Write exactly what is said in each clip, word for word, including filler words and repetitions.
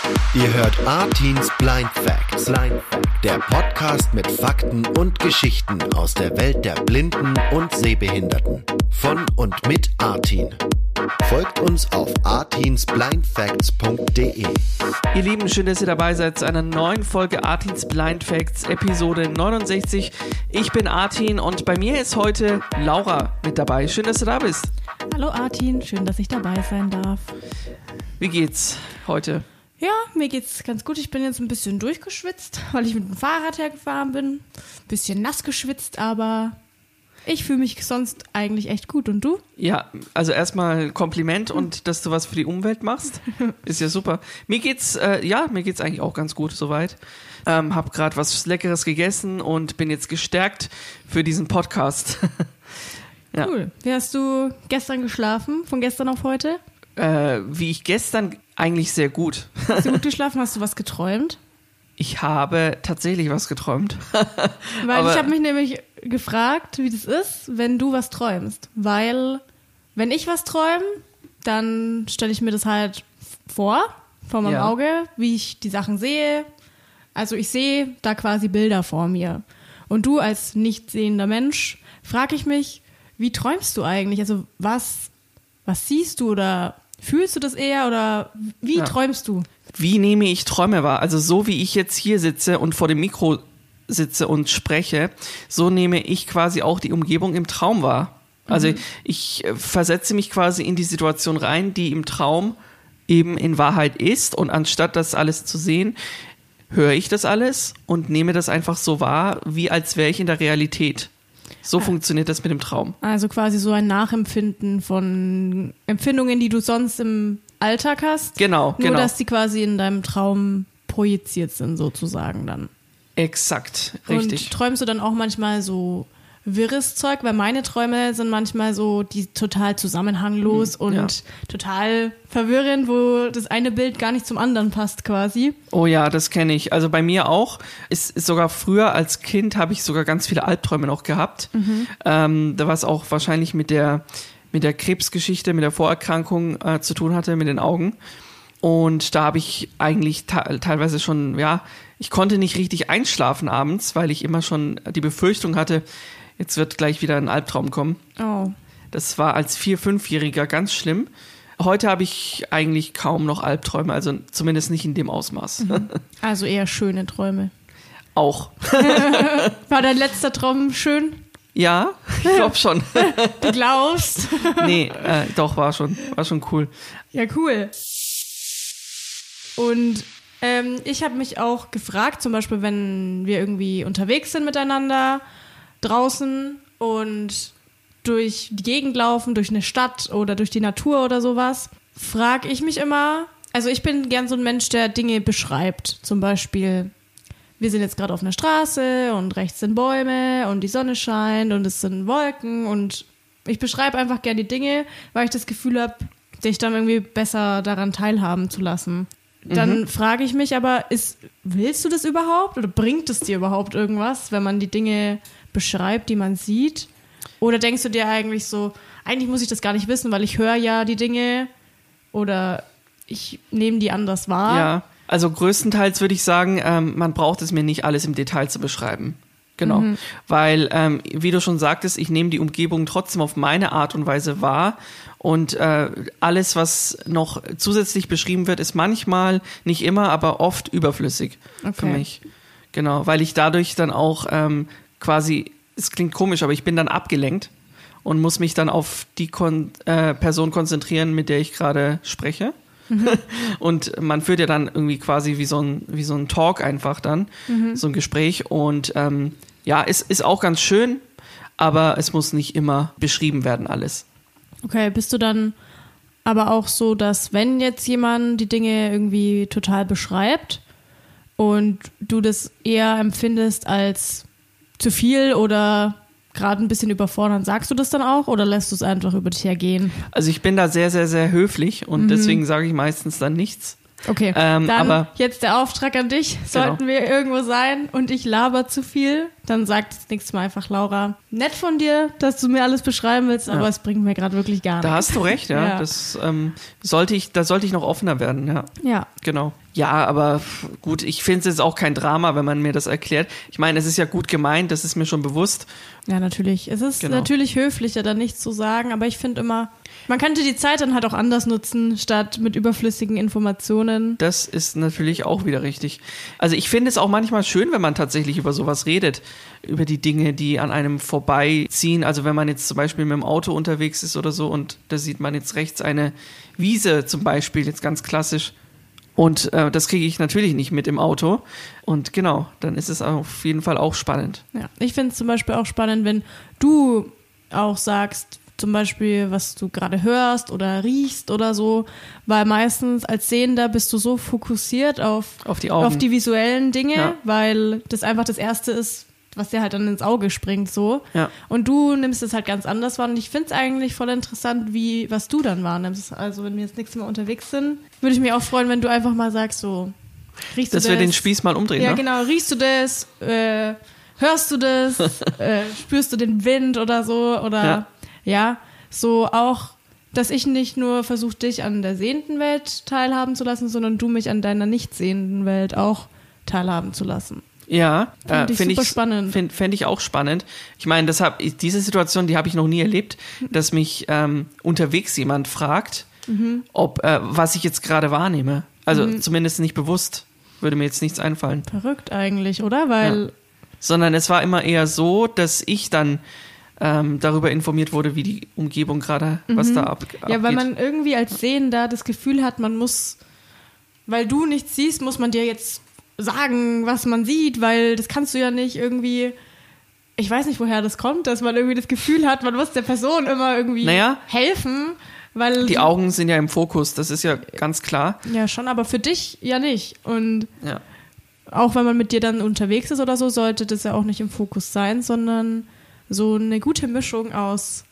Ihr hört Artins Blind Facts, Blind Facts, der Podcast mit Fakten und Geschichten aus der Welt der Blinden und Sehbehinderten. Von und mit Artin. Folgt uns auf artins blind facts punkt de. Ihr Lieben, schön, dass ihr dabei seid zu einer neuen Folge Artins Blind Facts, Episode neunundsechzig. Ich bin Artin und bei mir ist heute Laura mit dabei. Schön, dass du da bist. Hallo Artin, schön, dass ich dabei sein darf. Wie geht's heute? Ja, mir geht's ganz gut. Ich bin jetzt ein bisschen durchgeschwitzt, weil ich mit dem Fahrrad hergefahren bin. Bisschen nass geschwitzt, aber ich fühle mich sonst eigentlich echt gut. Und du? Ja, also erstmal Kompliment und dass du was für die Umwelt machst. Ist ja super. Mir geht's, äh, ja, mir geht's eigentlich auch ganz gut soweit. Ähm, hab gerade was Leckeres gegessen und bin jetzt gestärkt für diesen Podcast. Ja. Cool. Wie hast du gestern geschlafen? Von gestern auf heute? Äh, wie ich gestern eigentlich sehr gut. Hast du gut geschlafen? Hast du was geträumt? Ich habe tatsächlich was geträumt. Weil Aber ich habe mich nämlich gefragt, wie das ist, wenn du was träumst. Weil, wenn ich was träume, dann stelle ich mir das halt vor, vor meinem Ja. Auge, wie ich die Sachen sehe. Also ich sehe da quasi Bilder vor mir. Und du als nicht sehender Mensch, frage ich mich, wie träumst du eigentlich? Also was, was siehst du oder fühlst du das eher oder wie Ja. träumst du? Wie nehme ich Träume wahr? Also so wie ich jetzt hier sitze und vor dem Mikro sitze und spreche, so nehme ich quasi auch die Umgebung im Traum wahr. Also Mhm. ich äh, versetze mich quasi in die Situation rein, die im Traum eben in Wahrheit ist, und anstatt das alles zu sehen, höre ich das alles und nehme das einfach so wahr, wie als wäre ich in der Realität. So funktioniert das mit dem Traum. Also quasi so ein Nachempfinden von Empfindungen, die du sonst im Alltag hast. Genau, Nur, genau. dass die quasi in deinem Traum projiziert sind, sozusagen dann. Exakt, richtig. Und träumst du dann auch manchmal so wirres Zeug? Weil meine Träume sind manchmal so die total zusammenhanglos Hm, und ja. total verwirrend, wo das eine Bild gar nicht zum anderen passt quasi. Oh ja, das kenne ich. Also bei mir auch. Ist, ist sogar früher als Kind habe ich sogar ganz viele Albträume noch gehabt. Mhm. Ähm, da was auch wahrscheinlich mit der mit der Krebsgeschichte, mit der Vorerkrankung äh, zu tun hatte, mit den Augen. Und da habe ich eigentlich ta- teilweise schon, ja, ich konnte nicht richtig einschlafen abends, weil ich immer schon die Befürchtung hatte, jetzt wird gleich wieder ein Albtraum kommen. Oh. Das war als Vier-, Fünfjähriger ganz schlimm. Heute habe ich eigentlich kaum noch Albträume, also zumindest nicht in dem Ausmaß. Also eher schöne Träume. Auch. War dein letzter Traum schön? Ja, ich glaube schon. Du glaubst? Nee, äh, doch, war schon, war schon cool. Ja, cool. Und ähm, ich habe mich auch gefragt, zum Beispiel, wenn wir irgendwie unterwegs sind miteinander, draußen und durch die Gegend laufen, durch eine Stadt oder durch die Natur oder sowas, frage ich mich immer, also ich bin gern so ein Mensch, der Dinge beschreibt. Zum Beispiel, wir sind jetzt gerade auf einer Straße und rechts sind Bäume und die Sonne scheint und es sind Wolken und ich beschreibe einfach gern die Dinge, weil ich das Gefühl habe, dich dann irgendwie besser daran teilhaben zu lassen. Dann Mhm. frage ich mich aber, ist, willst du das überhaupt oder bringt es dir überhaupt irgendwas, wenn man die Dinge beschreibt, die man sieht? Oder denkst du dir eigentlich so, eigentlich muss ich das gar nicht wissen, weil ich höre ja die Dinge oder ich nehme die anders wahr? Ja, also größtenteils würde ich sagen, ähm, man braucht es mir nicht alles im Detail zu beschreiben. Genau, Mhm. weil, ähm, wie du schon sagtest, ich nehme die Umgebung trotzdem auf meine Art und Weise wahr, und äh, alles, was noch zusätzlich beschrieben wird, ist manchmal, nicht immer, aber oft überflüssig für Okay. mich. Genau, weil ich dadurch dann auch ähm, quasi, es klingt komisch, aber ich bin dann abgelenkt und muss mich dann auf die Kon- äh, Person konzentrieren, mit der ich gerade spreche. Und man führt ja dann irgendwie quasi wie so ein, wie so ein Talk einfach dann, so ein Gespräch. Und ähm, ja, es ist auch ganz schön, aber es muss nicht immer beschrieben werden alles. Okay, bist du dann aber auch so, dass wenn jetzt jemand die Dinge irgendwie total beschreibt und du das eher empfindest als zu viel oder gerade ein bisschen überfordern, sagst du das dann auch oder lässt du es einfach über dich hergehen? Also ich bin da sehr, sehr, sehr höflich und Mhm. deswegen sage ich meistens dann nichts. Okay, Ähm, dann aber jetzt der Auftrag an dich. Sollten wir irgendwo sein und ich laber zu viel, dann sag das nächste Mal einfach, Laura, nett von dir, dass du mir alles beschreiben willst, aber Ja. es bringt mir gerade wirklich gar nichts. da hast du recht, ja. Ja. Das ähm, sollte ich, da sollte ich noch offener werden, ja. Ja, Genau. Ja, aber gut, ich finde es jetzt auch kein Drama, wenn man mir das erklärt. Ich meine, es ist ja gut gemeint, das ist mir schon bewusst. ja, natürlich. Es ist Genau. natürlich höflicher, da nichts zu sagen, aber ich finde immer, man könnte die Zeit dann halt auch anders nutzen, statt mit überflüssigen Informationen. Das ist natürlich auch wieder richtig. Also ich finde es auch manchmal schön, wenn man tatsächlich über sowas redet, über die Dinge, die an einem vorbeiziehen. Also wenn man jetzt zum Beispiel mit dem Auto unterwegs ist oder so und da sieht man jetzt rechts eine Wiese zum Beispiel, jetzt ganz klassisch. Und äh, das kriege ich natürlich nicht mit im Auto. Und genau, dann ist es auf jeden Fall auch spannend. Ja, ich finde es zum Beispiel auch spannend, wenn du auch sagst, zum Beispiel, was du gerade hörst oder riechst oder so, weil meistens als Sehender bist du so fokussiert auf, Auf die Augen. auf die visuellen Dinge, Ja. weil das einfach das Erste ist, was dir halt dann ins Auge springt, so. Ja. Und du nimmst es halt ganz anders wahr. Und ich finde es eigentlich voll interessant, wie, was du dann wahrnimmst. Also, wenn wir jetzt nächstes Mal unterwegs sind, würde ich mich auch freuen, wenn du einfach mal sagst, so, riechst Dass du wir das? den Spieß mal umdrehen, Ja, ne? genau. Riechst du das? Äh, hörst du das? äh, spürst du den Wind oder so? Oder, Ja. ja, so auch, dass ich nicht nur versuche, dich an der sehenden Welt teilhaben zu lassen, sondern du mich an deiner nicht sehenden Welt auch teilhaben zu lassen. Ja, Fand äh, ich finde super ich, spannend. find, fänd ich auch spannend. Ich meine, das hab, ich- diese Situation, die habe ich noch nie erlebt, dass mich ähm, unterwegs jemand fragt, Mhm. ob äh, was ich jetzt gerade wahrnehme. Also zumindest nicht bewusst, würde mir jetzt nichts einfallen. Verrückt eigentlich, oder? Weil, Ja. Sondern es war immer eher so, dass ich dann ähm, darüber informiert wurde, wie die Umgebung gerade, was da ab, ja, abgeht. weil man irgendwie als Sehender das Gefühl hat, man muss, weil du nichts siehst, muss man dir jetzt sagen, was man sieht, weil das kannst du ja nicht irgendwie, ich weiß nicht, woher das kommt, dass man irgendwie das Gefühl hat, man muss der Person immer irgendwie Naja. helfen, weil Die Augen sind ja im Fokus, das ist ja ganz klar. ja schon, aber für dich ja nicht. Und Ja. auch wenn man mit dir dann unterwegs ist oder so, sollte das ja auch nicht im Fokus sein, sondern so eine gute Mischung aus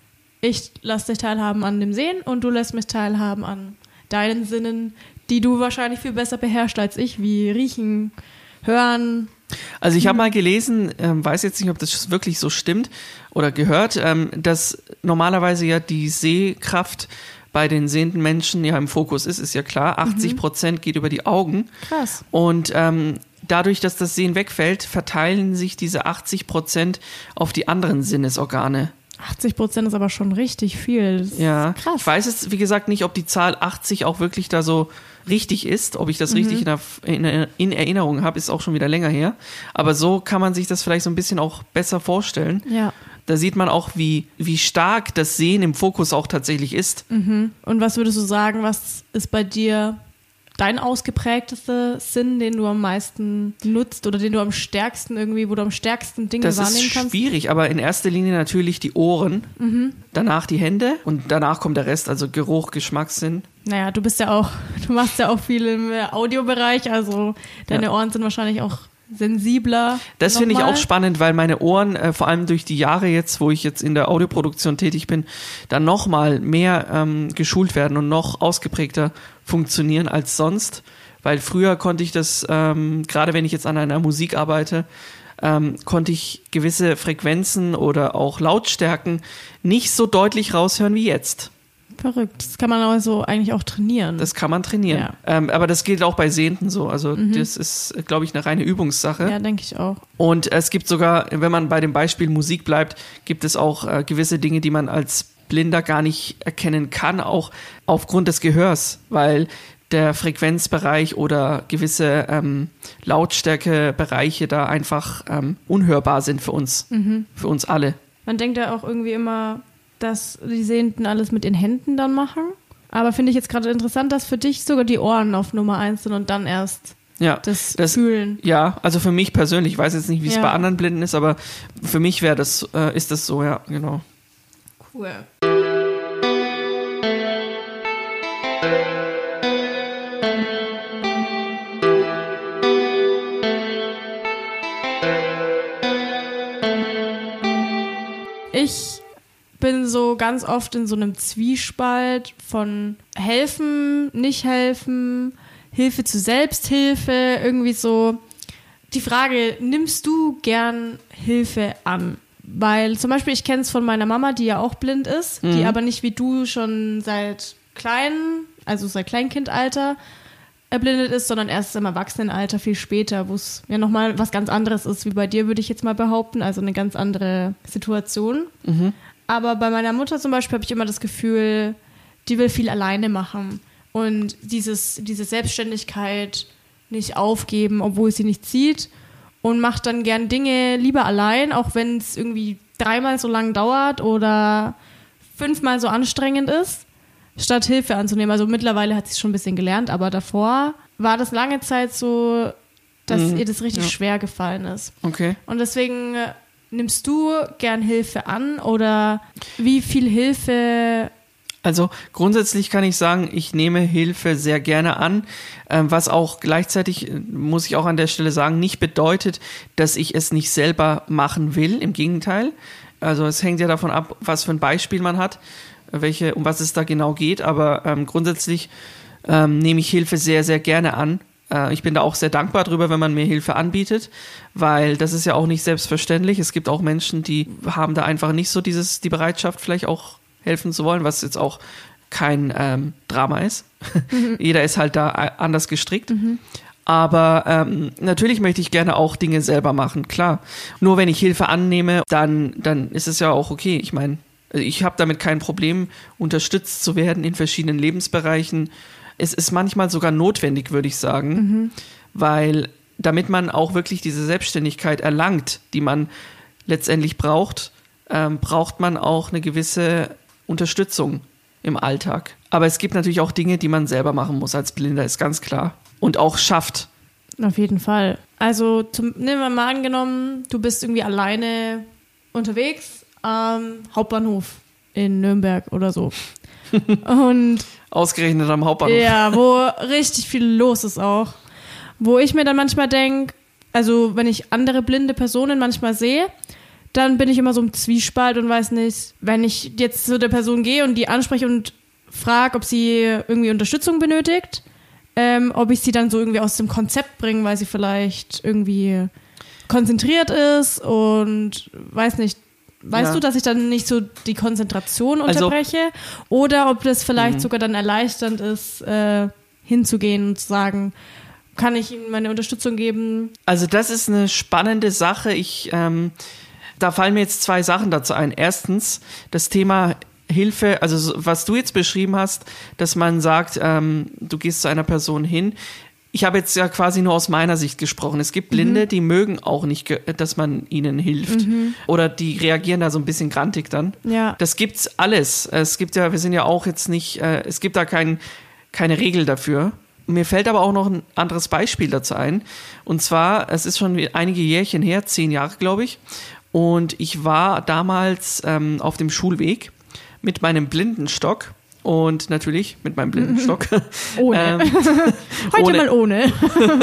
ich lass dich teilhaben an dem Sehen und du lässt mich teilhaben an deinen Sinnen, die du wahrscheinlich viel besser beherrschst als ich, wie riechen, hören. Also ich habe mal gelesen, ähm, weiß jetzt nicht, ob das wirklich so stimmt oder gehört, ähm, dass normalerweise ja die Sehkraft bei den sehenden Menschen ja im Fokus ist, ist ja klar. achtzig Prozent geht über die Augen. Krass. Und ähm, dadurch, dass das Sehen wegfällt, verteilen sich diese achtzig Prozent auf die anderen Sinnesorgane. achtzig Prozent ist aber schon richtig viel. Das ist Ja, krass. ich weiß jetzt, wie gesagt, nicht, ob die Zahl achtzig auch wirklich da so richtig ist, ob ich das Mhm. richtig in, der, in, in Erinnerung habe, ist auch schon wieder länger her. Aber so kann man sich das vielleicht so ein bisschen auch besser vorstellen. Ja. Da sieht man auch, wie, wie stark das Sehen im Fokus auch tatsächlich ist. Und was würdest du sagen, was ist bei dir dein ausgeprägtester Sinn, den du am meisten nutzt oder den du am stärksten irgendwie, wo du am stärksten Dinge Das wahrnehmen ist kannst? schwierig, aber in erster Linie natürlich die Ohren, Mhm. danach die Hände und danach kommt der Rest, also Geruch, Geschmackssinn. Naja, du bist ja auch, du machst ja auch viel im äh, Audiobereich, also deine Ja. Ohren sind wahrscheinlich auch sensibler. Das finde ich nochmal. auch spannend, weil meine Ohren, äh, vor allem durch die Jahre jetzt, wo ich jetzt in der Audioproduktion tätig bin, dann noch mal mehr ähm, geschult werden und noch ausgeprägter funktionieren als sonst. Weil früher konnte ich das, ähm, gerade wenn ich jetzt an einer Musik arbeite, ähm, konnte ich gewisse Frequenzen oder auch Lautstärken nicht so deutlich raushören wie jetzt. Verrückt. Das kann man also eigentlich auch trainieren. Das kann man trainieren. Ja. Ähm, aber das gilt auch bei Sehenden so. Also das ist, glaube ich, eine reine Übungssache. ja, denke ich auch. Und es gibt sogar, wenn man bei dem Beispiel Musik bleibt, gibt es auch äh, gewisse Dinge, die man als Blinder gar nicht erkennen kann, auch aufgrund des Gehörs, weil der Frequenzbereich oder gewisse ähm, Lautstärkebereiche da einfach ähm, unhörbar sind für uns, für uns alle. Man denkt ja auch irgendwie immer, dass die Sehenden alles mit den Händen dann machen. Aber finde ich jetzt gerade interessant, dass für dich sogar die Ohren auf Nummer eins sind und dann erst Ja, das, das- Fühlen. Ja, also für mich persönlich, ich weiß jetzt nicht, wie es Ja. bei anderen Blinden ist, aber für mich wäre das, äh, ist das so, ja, genau. Cool. Ich bin so ganz oft in so einem Zwiespalt von helfen, nicht helfen, Hilfe zur Selbsthilfe, irgendwie so. Die Frage, nimmst du gern Hilfe an? Weil zum Beispiel, ich kenne es von meiner Mama, die ja auch blind ist, mhm. die aber nicht wie du schon seit klein, also seit Kleinkindalter erblindet ist, sondern erst im Erwachsenenalter viel später, wo es ja nochmal was ganz anderes ist, wie bei dir, würde ich jetzt mal behaupten, also eine ganz andere Situation. Mhm. Aber bei meiner Mutter zum Beispiel habe ich immer das Gefühl, die will viel alleine machen und dieses, diese Selbstständigkeit nicht aufgeben, obwohl sie nicht sieht und macht dann gern Dinge lieber allein, auch wenn es irgendwie dreimal so lang dauert oder fünfmal so anstrengend ist, statt Hilfe anzunehmen. Also mittlerweile hat sie es schon ein bisschen gelernt, aber davor war das lange Zeit so, dass mhm. ihr das richtig ja. schwer gefallen ist. Okay. Und deswegen äh, nimmst du gern Hilfe an oder wie viel Hilfe? Also grundsätzlich kann ich sagen, ich nehme Hilfe sehr gerne an, ähm, was auch gleichzeitig, muss ich auch an der Stelle sagen, nicht bedeutet, dass ich es nicht selber machen will. Im Gegenteil. Also es hängt ja davon ab, was für ein Beispiel man hat, welche, um was es da genau geht, aber ähm, grundsätzlich ähm, nehme ich Hilfe sehr, sehr gerne an. Äh, ich bin da auch sehr dankbar drüber, wenn man mir Hilfe anbietet, weil das ist ja auch nicht selbstverständlich. Es gibt auch Menschen, die haben da einfach nicht so dieses, die Bereitschaft, vielleicht auch helfen zu wollen, was jetzt auch kein ähm, Drama ist. Mhm. Jeder ist halt da anders gestrickt. Mhm. Aber ähm, natürlich möchte ich gerne auch Dinge selber machen, klar. Nur wenn ich Hilfe annehme, dann, dann ist es ja auch okay. Ich meine, ich habe damit kein Problem, unterstützt zu werden in verschiedenen Lebensbereichen. Es ist manchmal sogar notwendig, würde ich sagen, mhm. weil damit man auch wirklich diese Selbstständigkeit erlangt, die man letztendlich braucht, ähm, braucht man auch eine gewisse Unterstützung im Alltag. Aber es gibt natürlich auch Dinge, die man selber machen muss als Blinder, ist ganz klar. Und auch schafft. Auf jeden Fall. Also zum, nehmen wir mal angenommen, du bist irgendwie alleine unterwegs, am Hauptbahnhof in Nürnberg oder so. Und ausgerechnet am Hauptbahnhof. Ja, wo richtig viel los ist auch. Wo ich mir dann manchmal denke, also wenn ich andere blinde Personen manchmal sehe, dann bin ich immer so im Zwiespalt und weiß nicht, wenn ich jetzt zu der Person gehe und die anspreche und frage, ob sie irgendwie Unterstützung benötigt, ähm, ob ich sie dann so irgendwie aus dem Konzept bringe, weil sie vielleicht irgendwie konzentriert ist und weiß nicht, weißt ja. du, dass ich dann nicht so die Konzentration unterbreche? Also, oder ob das vielleicht mh. sogar dann erleichternd ist, äh, hinzugehen und zu sagen, kann ich Ihnen meine Unterstützung geben? Also das ist eine spannende Sache. Ich, ähm, da fallen mir jetzt zwei Sachen dazu ein. Erstens, das Thema Hilfe, also was du jetzt beschrieben hast, dass man sagt, ähm, du gehst zu einer Person hin. Ich habe jetzt ja quasi nur aus meiner Sicht gesprochen. Es gibt Blinde, mhm. die mögen auch nicht, dass man ihnen hilft. Mhm. Oder die reagieren da so ein bisschen grantig dann. Ja. Das gibt's alles. Es gibt ja, wir sind ja auch jetzt nicht, äh, es gibt da kein, keine Regel dafür. Mir fällt aber auch noch ein anderes Beispiel dazu ein. Und zwar, es ist schon einige Jährchen her, zehn Jahre, glaube ich. Und ich war damals ähm, auf dem Schulweg mit meinem Blindenstock. Und natürlich mit meinem Blindenstock. Ohne. ähm, Heute ohne. mal ohne.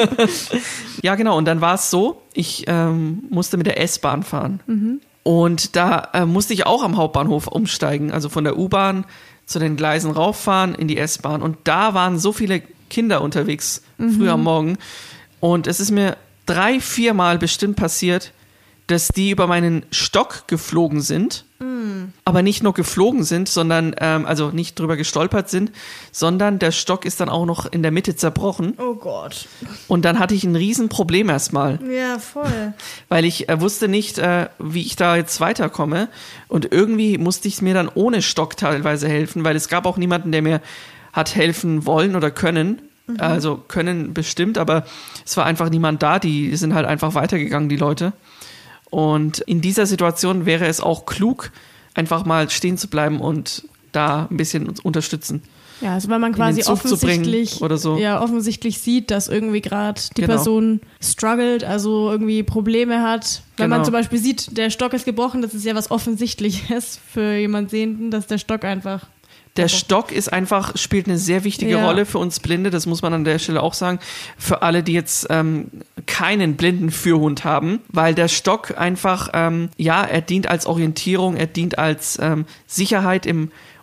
Ja, genau. Und dann war es so, ich ähm, musste mit der S-Bahn fahren. Mhm. Und da äh, musste ich auch am Hauptbahnhof umsteigen. Also von der U-Bahn zu den Gleisen rauffahren in die S-Bahn. Und da waren so viele Kinder unterwegs, mhm. früh am Morgen. Und es ist mir drei, viermal bestimmt passiert, dass die über meinen Stock geflogen sind. Mm. Aber nicht nur geflogen sind, sondern, ähm, also nicht drüber gestolpert sind, sondern der Stock ist dann auch noch in der Mitte zerbrochen. Oh Gott. Und dann hatte ich ein Riesenproblem erstmal. Ja, voll. Weil ich äh, wusste nicht, äh, wie ich da jetzt weiterkomme. Und irgendwie musste ich mir dann ohne Stock teilweise helfen, weil es gab auch niemanden, der mir hat helfen wollen oder können. Mhm. Also können bestimmt, aber es war einfach niemand da. Die sind halt einfach weitergegangen, die Leute. Und in dieser Situation wäre es auch klug, einfach mal stehen zu bleiben und da ein bisschen unterstützen. Ja, also weil man quasi offensichtlich, oder so. ja, offensichtlich sieht, dass irgendwie gerade die genau. Person struggelt, also irgendwie Probleme hat. Wenn genau. man zum Beispiel sieht, der Stock ist gebrochen, das ist ja was Offensichtliches für jemanden Sehenden, dass der Stock einfach... Der Stock ist einfach, spielt eine sehr wichtige ja. Rolle für uns Blinde, das muss man an der Stelle auch sagen, für alle, die jetzt ähm, keinen Blindenführhund haben, weil der Stock einfach, ähm, ja, er dient als Orientierung, er dient als ähm, Sicherheit im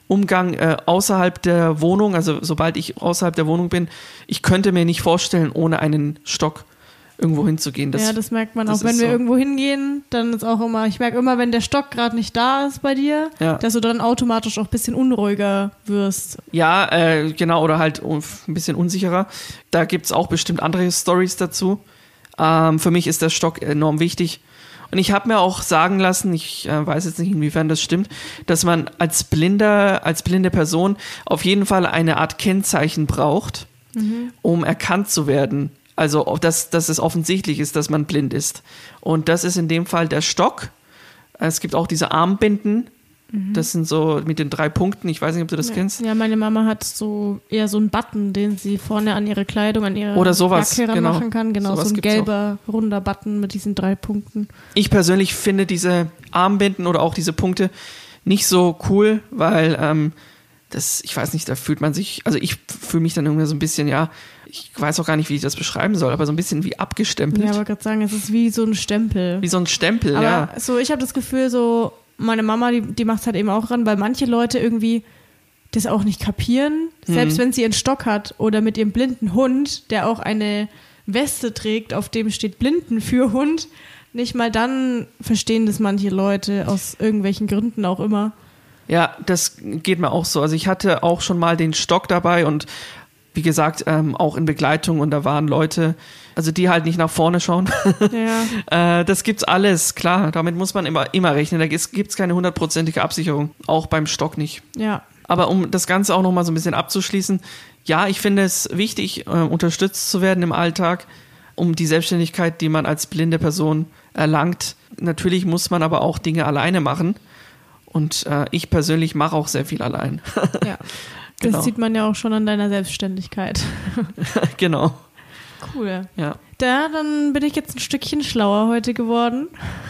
Umgang äh, außerhalb der Wohnung, also sobald ich außerhalb der Wohnung bin, ich könnte mir nicht vorstellen, ohne einen Stock irgendwo hinzugehen. Das, ja, das merkt man das auch, wenn wir so. irgendwo hingehen, dann ist auch immer, ich merke immer, wenn der Stock gerade nicht da ist bei dir, Ja. dass du dann automatisch auch ein bisschen unruhiger wirst. Ja, äh, genau, oder halt ein bisschen unsicherer. Da gibt's auch bestimmt andere Stories dazu. Ähm, für mich ist der Stock enorm wichtig. Und ich habe mir auch sagen lassen, ich äh, weiß jetzt nicht, inwiefern das stimmt, dass man als Blinder, als blinde Person auf jeden Fall eine Art Kennzeichen braucht, mhm. um erkannt zu werden. Also, dass, dass es offensichtlich ist, dass man blind ist. Und das ist in dem Fall der Stock. Es gibt auch diese Armbinden. Mhm. Das sind so mit den drei Punkten. Ich weiß nicht, ob du das ja. kennst. Ja, meine Mama hat so eher so einen Button, den sie vorne an ihre Kleidung, an ihre Oder sowas, Jacke genau. machen kann. Genau, Sowas so ein gibt's gelber, runder Button mit diesen drei Punkten. Ich persönlich finde diese Armbinden oder auch diese Punkte nicht so cool, weil ähm, das, ich weiß nicht, da fühlt man sich, also ich fühle mich dann irgendwie so ein bisschen, ja, ich weiß auch gar nicht, wie ich das beschreiben soll, aber so ein bisschen wie abgestempelt. Ja, ich wollte gerade sagen, es ist wie so ein Stempel. Wie so ein Stempel, aber ja. so, ich habe das Gefühl, so meine Mama, die, die macht es halt eben auch ran, weil manche Leute irgendwie das auch nicht kapieren, selbst Mhm. wenn sie einen Stock hat oder mit ihrem blinden Hund, der auch eine Weste trägt, auf dem steht Blinden für Hund, nicht mal dann verstehen das manche Leute aus irgendwelchen Gründen auch immer. Ja, das geht mir auch so. Also ich hatte auch schon mal den Stock dabei und wie gesagt, ähm, auch in Begleitung und da waren Leute, also die halt nicht nach vorne schauen. Ja. äh, das gibt's alles, klar. Damit muss man immer, immer rechnen. Da gibt's keine hundertprozentige Absicherung. Auch beim Stock nicht. Ja. Aber um das Ganze auch nochmal so ein bisschen abzuschließen, ja, ich finde es wichtig, äh, unterstützt zu werden im Alltag, um die Selbstständigkeit, die man als blinde Person erlangt. Natürlich muss man aber auch Dinge alleine machen. Und äh, ich persönlich mache auch sehr viel allein. Ja. Das Genau. sieht man ja auch schon an deiner Selbstständigkeit. Genau. Cool. Ja. Da, dann bin ich jetzt ein Stückchen schlauer heute geworden.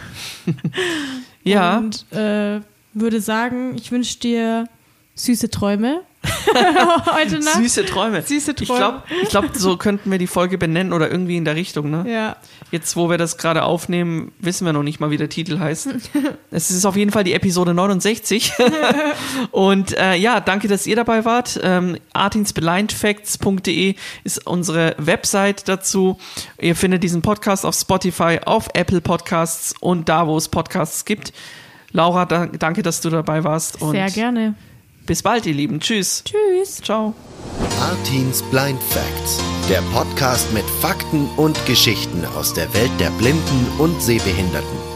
Ja. Und äh, würde sagen, ich wünsche dir süße Träume heute Nacht. Süße Träume. Süße Ich Träume. glaube, ich glaub, so könnten wir die Folge benennen oder irgendwie in der Richtung, ne? Ja. Jetzt, wo wir das gerade aufnehmen, wissen wir noch nicht mal, wie der Titel heißt. Es ist auf jeden Fall die Episode neunundsechzig. Und äh, ja, danke, dass ihr dabei wart. Ähm, artins blind facts punkt de ist unsere Website dazu. Ihr findet diesen Podcast auf Spotify, auf Apple Podcasts und da, wo es Podcasts gibt. Laura, da, danke, dass du dabei warst. Und Sehr gerne. bis bald, ihr Lieben. Tschüss. Tschüss. Ciao. Artins Blind Facts, der Podcast mit Fakten und Geschichten aus der Welt der Blinden und Sehbehinderten.